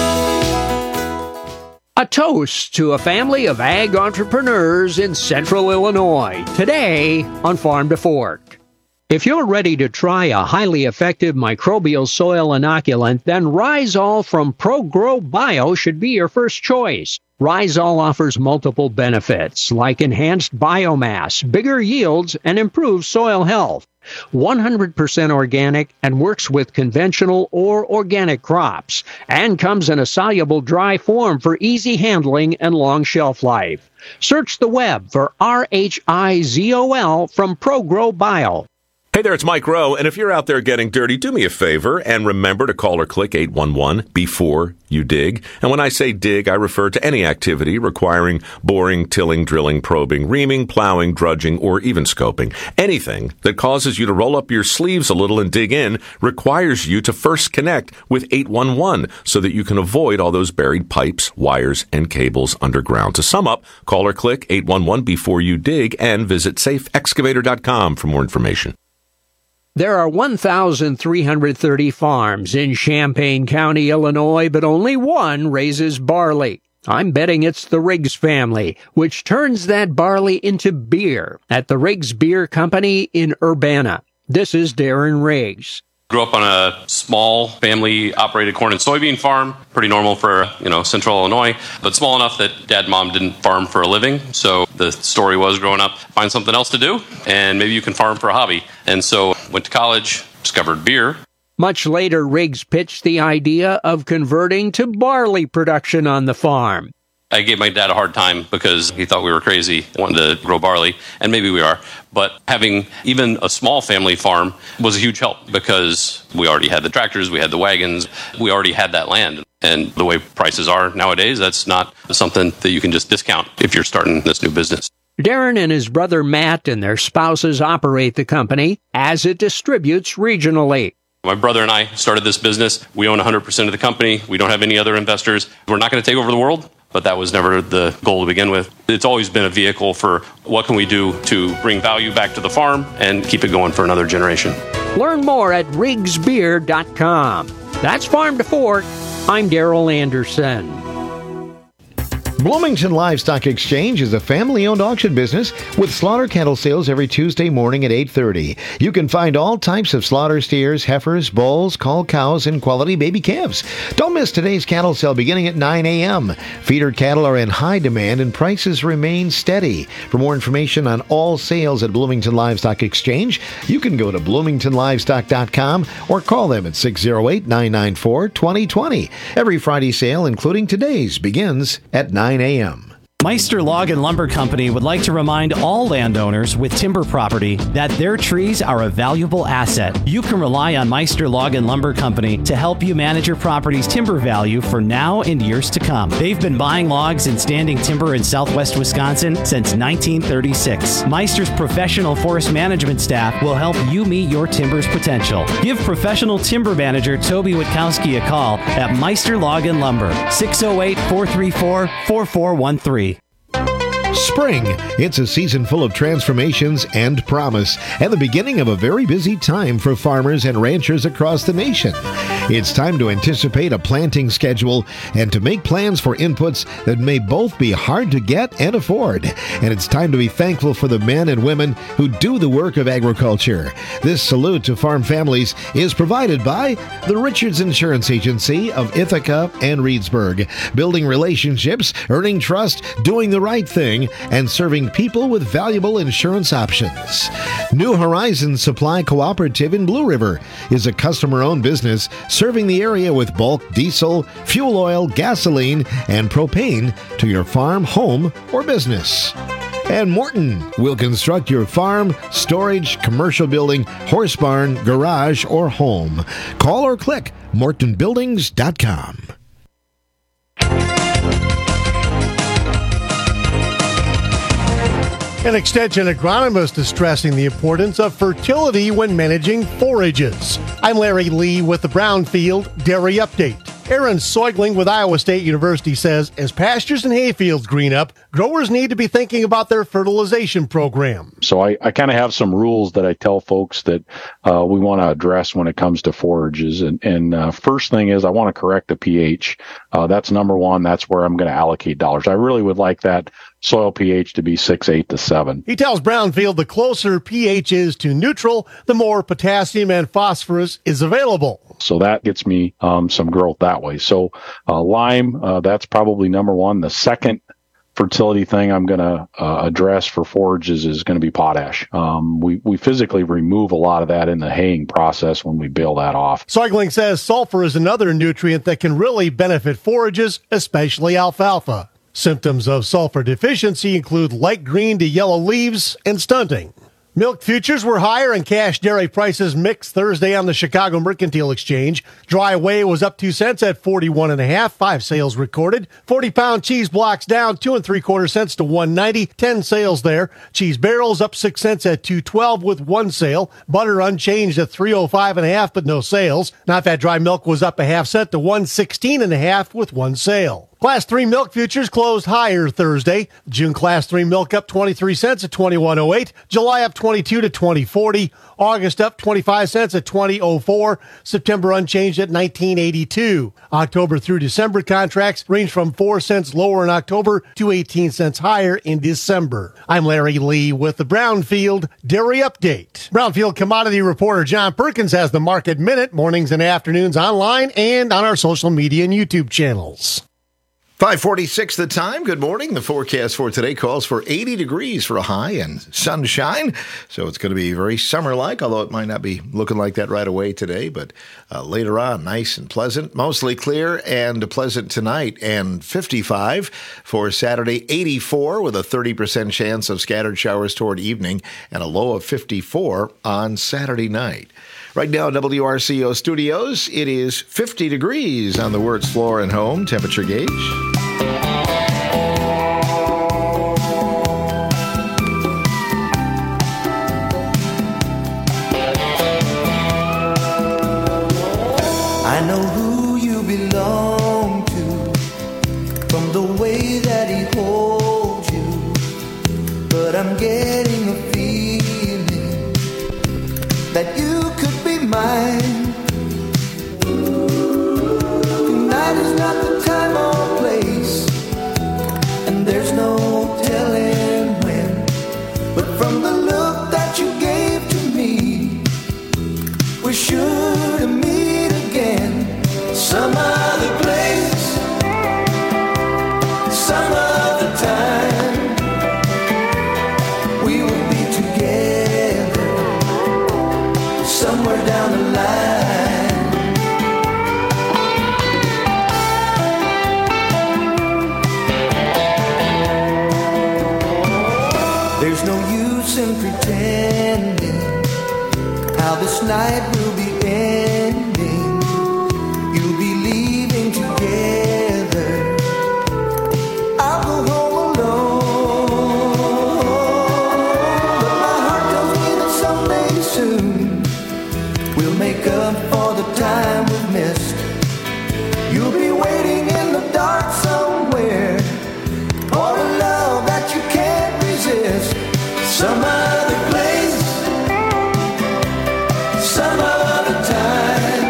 A toast to a family of ag entrepreneurs in central Illinois, today on Farm to Fork. If you're ready to try a highly effective microbial soil inoculant, then Rhizol from ProGrow Bio should be your first choice. Rhizol offers multiple benefits like enhanced biomass, bigger yields, and improved soil health. one hundred percent organic and works with conventional or organic crops, and comes in a soluble dry form for easy handling and long shelf life. Search the web for R H I Z O L from ProGrow Bio. Hey there, it's Mike Rowe, and if you're out there getting dirty, do me a favor and remember to call or click eight one one before you dig. And when I say dig, I refer to any activity requiring boring, tilling, drilling, probing, reaming, plowing, drudging, or even scoping. Anything that causes you to roll up your sleeves a little and dig in requires you to first connect with eight one one so that you can avoid all those buried pipes, wires, and cables underground. To sum up, call or click eight one one before you dig and visit safe excavator dot com for more information. There are one thousand three hundred thirty farms in Champaign County, Illinois, but only one raises barley. I'm betting it's the Riggs family, which turns that barley into beer at the Riggs Beer Company in Urbana. This is Darren Riggs. Grew up on a small family-operated corn and soybean farm, pretty normal for, you know, central Illinois, but small enough that dad and mom didn't farm for a living. So the story was growing up, find something else to do, and maybe you can farm for a hobby. And so went to college, discovered beer. Much later, Riggs pitched the idea of converting to barley production on the farm. I gave my dad a hard time because he thought we were crazy, wanting to grow barley, and maybe we are. But having even a small family farm was a huge help because we already had the tractors, we had the wagons, we already had that land. And the way prices are nowadays, that's not something that you can just discount if you're starting this new business. Darren and his brother Matt and their spouses operate the company as it distributes regionally. My brother and I started this business. We own one hundred percent of the company. We don't have any other investors. We're not going to take over the world, but that was never the goal to begin with. It's always been a vehicle for what can we do to bring value back to the farm and keep it going for another generation. Learn more at riggs beer dot com. That's Farm to Fork. I'm Daryl Anderson. Bloomington Livestock Exchange is a family-owned auction business with slaughter cattle sales every Tuesday morning at eight thirty. You can find all types of slaughter steers, heifers, bulls, cull cows, and quality baby calves. Don't miss today's cattle sale beginning at nine a.m. Feeder cattle are in high demand and prices remain steady. For more information on all sales at Bloomington Livestock Exchange, you can go to bloomington livestock dot com or call them at six oh eight, nine nine four, two oh two oh. Every Friday sale, including today's, begins at nine a.m. Meister Log and Lumber Company would like to remind all landowners with timber property that their trees are a valuable asset. You can rely on Meister Log and Lumber Company to help you manage your property's timber value for now and years to come. They've been buying logs and standing timber in southwest Wisconsin since nineteen thirty-six. Meister's professional forest management staff will help you meet your timber's potential. Give professional timber manager Toby Witkowski a call at Meister Log and Lumber, six oh eight, four three four, four four one three. Spring. It's a season full of transformations and promise, and the beginning of a very busy time for farmers and ranchers across the nation. It's time to anticipate a planting schedule and to make plans for inputs that may both be hard to get and afford. And it's time to be thankful for the men and women who do the work of agriculture. This salute to farm families is provided by the Richards Insurance Agency of Ithaca and Reedsburg, building relationships, earning trust, doing the right thing, and serving people with valuable insurance options. New Horizons Supply Cooperative in Blue River is a customer-owned business serving the area with bulk diesel, fuel oil, gasoline, and propane to your farm, home, or business. And Morton will construct your farm, storage, commercial building, horse barn, garage, or home. Call or click morton buildings dot com. An extension agronomist is stressing the importance of fertility when managing forages. I'm Larry Lee with the Brownfield Dairy Update. Aaron Soigling with Iowa State University says as pastures and hayfields green up, growers need to be thinking about their fertilization program. So I, I kind of have some rules that I tell folks that uh, we want to address when it comes to forages. And, and uh, first thing is I want to correct the pH. Uh, that's number one. That's where I'm going to allocate dollars. I really would like that soil pH to be six, eight to seven. He tells Brownfield the closer pH is to neutral, the more potassium and phosphorus is available. So that gets me um, some growth that way. So uh, lime, uh, that's probably number one. The second fertility thing I'm going to uh, address for forages is going to be potash. Um, we, we physically remove a lot of that in the haying process when we bale that off. Soigling says sulfur is another nutrient that can really benefit forages, especially alfalfa. Symptoms of sulfur deficiency include light green to yellow leaves and stunting. Milk futures were higher and cash dairy prices mixed Thursday on the Chicago Mercantile Exchange. Dry whey was up two cents at forty-one and a half. Five sales recorded. forty pound cheese blocks down two and three quarter cents to one ninety. Ten sales there. Cheese barrels up six cents at two twelve with one sale. Butter unchanged at three oh five and a half, but no sales. Not-fat dry milk was up a half cent to one sixteen and a half with one sale. Class three milk futures closed higher Thursday. June Class three milk up twenty-three cents at twenty-one oh eight. July up twenty-two to twenty forty. August up twenty-five cents at twenty oh four. September unchanged at nineteen eighty-two. October through December contracts range from four cents lower in October to eighteen cents higher in December. I'm Larry Lee with the Brownfield Dairy Update. Brownfield commodity reporter John Perkins has the Market Minute mornings and afternoons online and on our social media and YouTube channels. five forty-six the time. Good morning. The forecast for today calls for eighty degrees for a high and sunshine. So it's going to be very summer-like, although it might not be looking like that right away today. But uh, later on, nice and pleasant. Mostly clear and pleasant tonight. And fifty-five for Saturday, eighty-four with a thirty percent chance of scattered showers toward evening and a low of fifty-four on Saturday night. Right now, W R C O Studios, it is fifty degrees on the Wirtz Floor and Home temperature gauge. I know who you belong to from the way that he holds you, but I'm getting a feeling that you could be mine. Tonight is not the time or place, and there's no telling when, but from the look that you gave to me, we're sure to meet again. Some other place, some other time, we will be together somewhere down the line. There's no use in pretending how this night will be ending. You'll be leaving together, I'll go home alone. But my heart tells me that someday soon we'll make up for the time we've missed. You'll be waiting in the dark somewhere for a love that you can't resist. Some other place, some other time,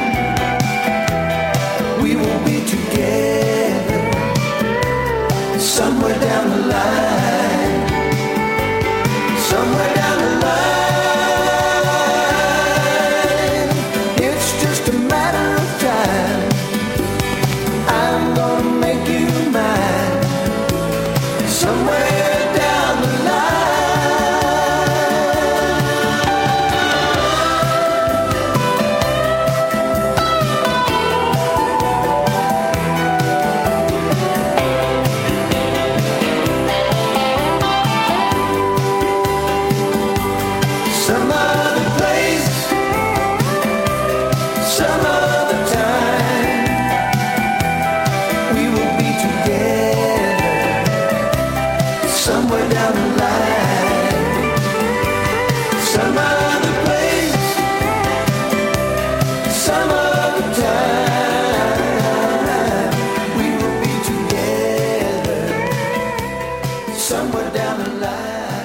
we will be together somewhere down the line. Somewhere down the line, it's just a matter of time. I'm gonna make you mine somewhere down the line. Some other place, some other time, we will be together somewhere down the line. Some other place, some other time, we will be together somewhere down the line.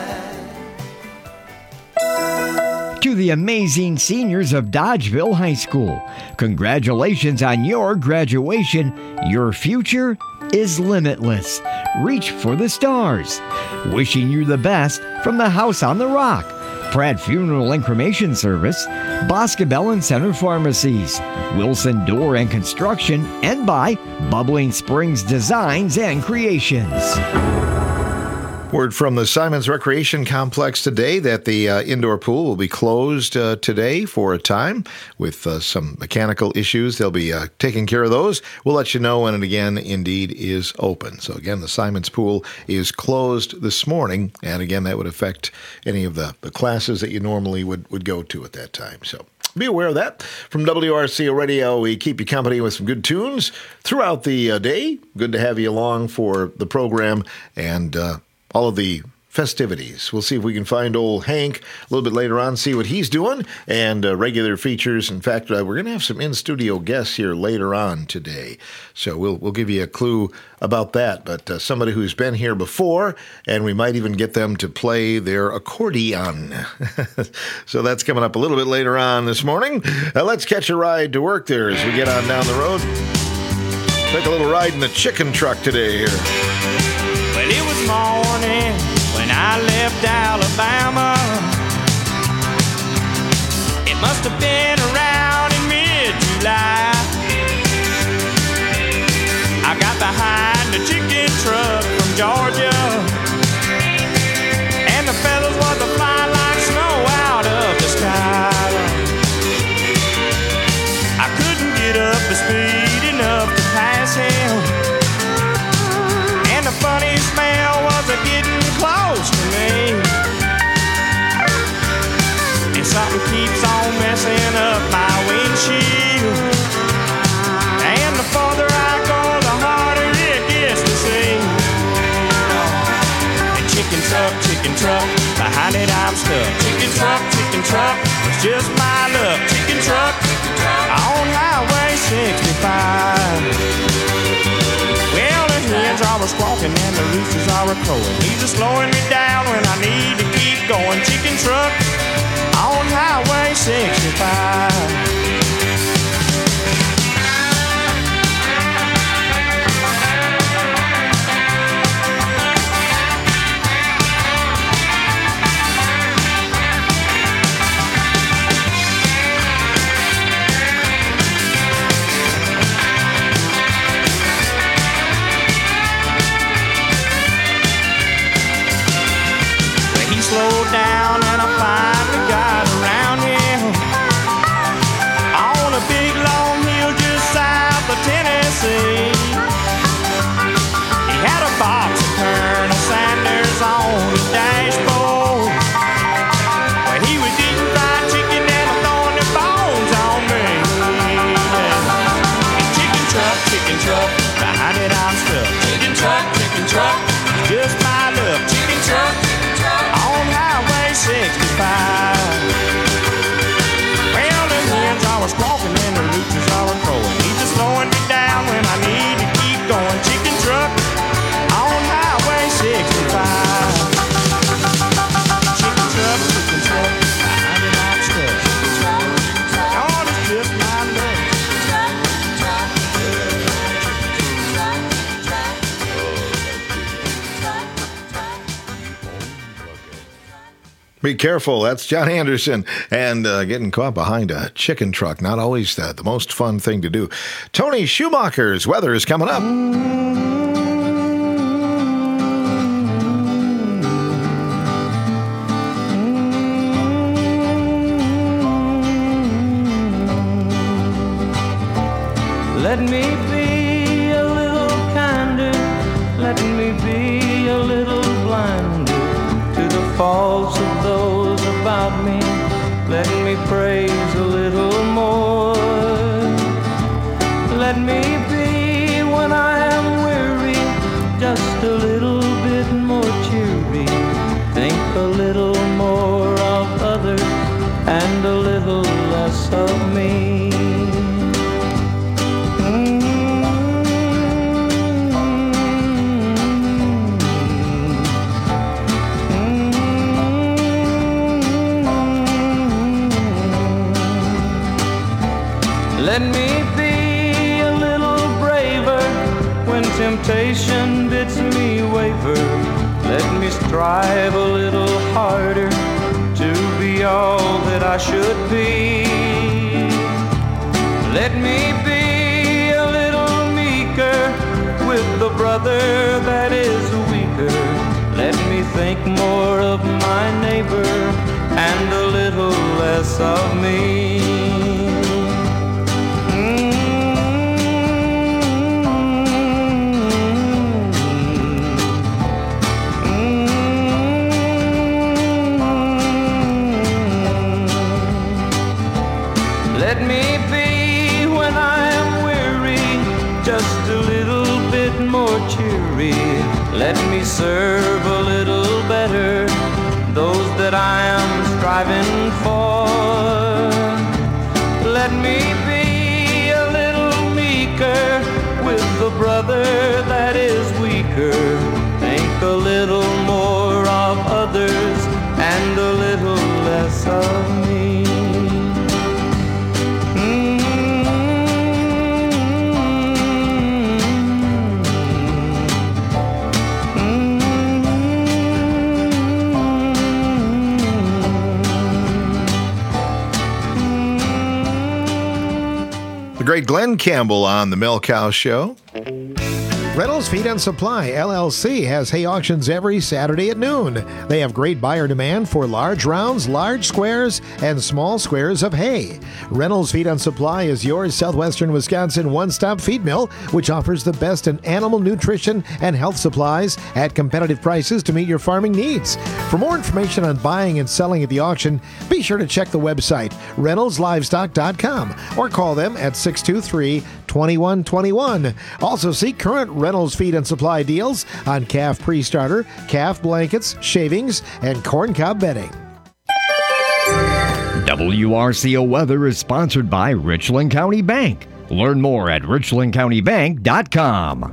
To the amazing seniors of Dodgeville High School, congratulations on your graduation. Your future is limitless. Reach for the stars. Wishing you the best from the House on the Rock, Pratt Funeral and Cremation Service, Boscobel and Center Pharmacies, Wilson Door and Construction, and by Bubbling Springs Designs and Creations. Word from the Simons Recreation Complex today that the uh, indoor pool will be closed uh, today for a time with uh, some mechanical issues. They'll be uh, taking care of those. We'll let you know when it again indeed is open. So again, the Simons Pool is closed this morning, and again, that would affect any of the, the classes that you normally would, would go to at that time. So be aware of that. From W R C O Radio, we keep you company with some good tunes throughout the uh, day. Good to have you along for the program and uh, all of the festivities. We'll see if we can find old Hank a little bit later on, see what he's doing, and uh, regular features. In fact, uh, we're going to have some in-studio guests here later on today. So we'll we'll give you a clue about that. But uh, somebody who's been here before, and we might even get them to play their accordion. So that's coming up a little bit later on this morning. Uh, let's catch a ride to work there as we get on down the road. Take a little ride in the chicken truck today here. Well, it was morning when I left Alabama. It must have been around in mid-July. I got behind a chicken truck from Georgia, and the fellas was a flying like snow out of the sky. I couldn't get up the speed enough to pass him, and the funny smell was a getting close to me. And something keeps on messing up my windshield, and the farther I go, the harder it gets to see. And chicken truck, chicken truck, behind it I'm stuck. Chicken truck, chicken truck, it's just my luck. Chicken truck, on Highway sixty-five. Well, the hens are squawking and the roosters are crowing. He's just slowing me down when I need to keep going. Chicken truck on Highway sixty-five. Slowed down and I finally got around him on a big long hill just south of Tennessee. He had a box of Colonel Sanders on his dashboard. Well, he was eating fried chicken and throwing the bones on me. And chicken truck, chicken truck, behind it I'm stuck. Chicken truck, chicken truck, just my luck. Chicken truck on Highway sixty-five. Well, the hens are squawking and the roosters are crowing. He's just slowing me down when I need to keep going. Chicken truck on Highway sixty-five. Chicken truck, chicken truck, behind it I'm stuck. Oh, it's just my luck. Be careful. That's John Anderson. And uh, getting caught behind a chicken truck, not always the, the most fun thing to do. Tony Schumacher's weather is coming up. Let me be a little kinder. Let me be a little blinder to the faults of those about me. Let me praise a little more. Let me be, when I am weary, just a little bit more cheery. Think a little more of others and a little less of me. Let me be a little braver when temptation bids me waver, let me strive a little harder to be all that I should be. Let me be a little meeker with the brother that is weaker. Let me think more of my neighbor and a little less of me. Let me be, when I am weary, just a little bit more cheery. Let me serve a little better those that I am striving for. Let me be a little meeker with the brother that is weaker. Think a little more of others and a little less of me. The great Glenn Campbell on the Milk House Show. Reynolds Feed and Supply, L L C, has hay auctions every Saturday at noon. They have great buyer demand for large rounds, large squares, and small squares of hay. Reynolds Feed and Supply is your southwestern Wisconsin one-stop feed mill, which offers the best in animal nutrition and health supplies at competitive prices to meet your farming needs. For more information on buying and selling at the auction, be sure to check the website, reynolds livestock dot com, or call them at six two three, two one two one. Also see current Reynolds Feed and Supply deals on calf pre-starter, calf blankets, shavings, and corn cob bedding. W R C O Weather is sponsored by Richland County Bank. Learn more at richland county bank dot com.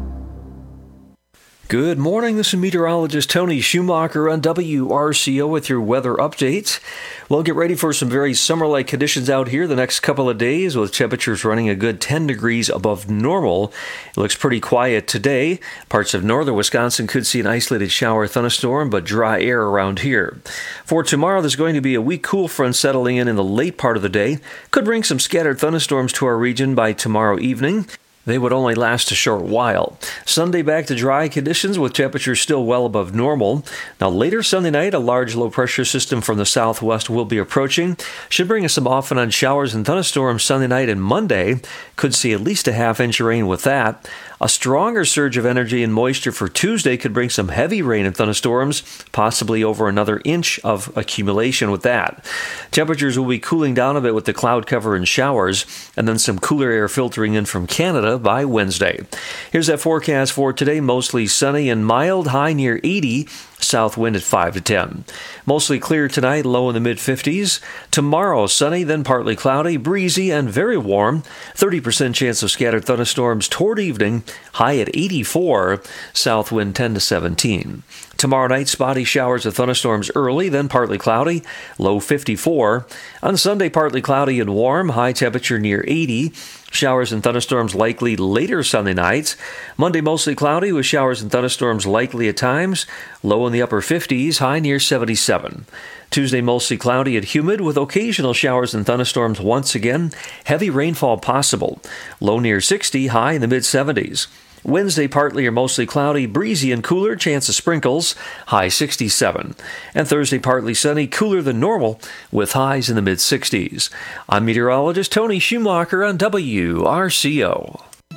Good morning, this is meteorologist Tony Schumacher on W R C O with your weather updates. Well, get ready for some very summer-like conditions out here the next couple of days, with temperatures running a good ten degrees above normal. It looks pretty quiet today. Parts of northern Wisconsin could see an isolated shower thunderstorm, but dry air around here. For tomorrow, there's going to be a weak cool front settling in in the late part of the day. Could bring some scattered thunderstorms to our region by tomorrow evening. They would only last a short while. Sunday back to dry conditions with temperatures still well above normal. Now later Sunday night, a large low-pressure system from the southwest will be approaching. Should bring us some off and on showers and thunderstorms Sunday night and Monday. Could see at least a half inch of rain with that. A stronger surge of energy and moisture for Tuesday could bring some heavy rain and thunderstorms, possibly over another inch of accumulation with that. Temperatures will be cooling down a bit with the cloud cover and showers, and then some cooler air filtering in from Canada by Wednesday. Here's that forecast for today. Mostly sunny and mild, high near eighty. South wind at five to ten. Mostly clear tonight, low in the mid-fifties. Tomorrow, sunny, then partly cloudy, breezy, and very warm. thirty percent chance of scattered thunderstorms toward evening, high at eighty-four. South wind ten to seventeen. Tomorrow night, spotty showers of thunderstorms early, then partly cloudy, low fifty-four. On Sunday, partly cloudy and warm, high temperature near eighty. Showers and thunderstorms likely later Sunday nights. Monday, mostly cloudy with showers and thunderstorms likely at times. Low in the upper fifties, high near seventy-seven. Tuesday, mostly cloudy and humid with occasional showers and thunderstorms once again. Heavy rainfall possible. Low near sixty, high in the mid-seventies. Wednesday, partly or mostly cloudy, breezy and cooler, chance of sprinkles, high sixty-seven. And Thursday, partly sunny, cooler than normal, with highs in the mid-sixties. I'm meteorologist Tony Schumacher on W R C O.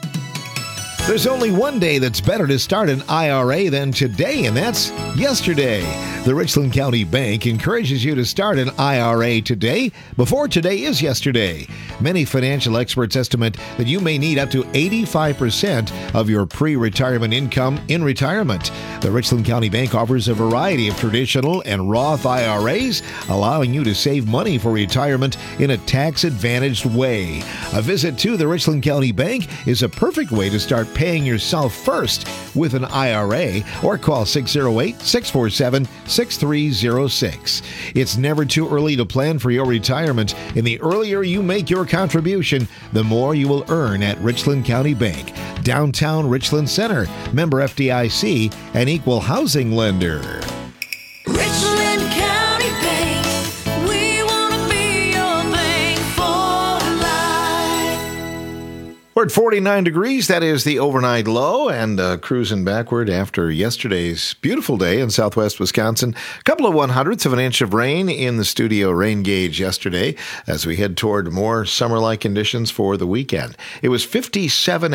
There's only one day that's better to start an I R A than today, and that's yesterday. The Richland County Bank encourages you to start an I R A today before today is yesterday. Many financial experts estimate that you may need up to eighty-five percent of your pre-retirement income in retirement. The Richland County Bank offers a variety of traditional and Roth I R As, allowing you to save money for retirement in a tax-advantaged way. A visit to the Richland County Bank is a perfect way to start paying yourself first with an I R A, or call six oh eight, six four seven, six three oh six. It's never too early to plan for your retirement, and the earlier you make your contribution, the more you will earn at Richland County Bank. Downtown Richland Center, member F D I C, and equal housing lender. Richland County Bank, we want to be your bank for life. We're at forty-nine degrees. That is the overnight low, and uh, cruising backward after yesterday's beautiful day in southwest Wisconsin. A couple of one hundredths of an inch of rain in the studio rain gauge yesterday as we head toward more summer-like conditions for the weekend. It was fifty-seven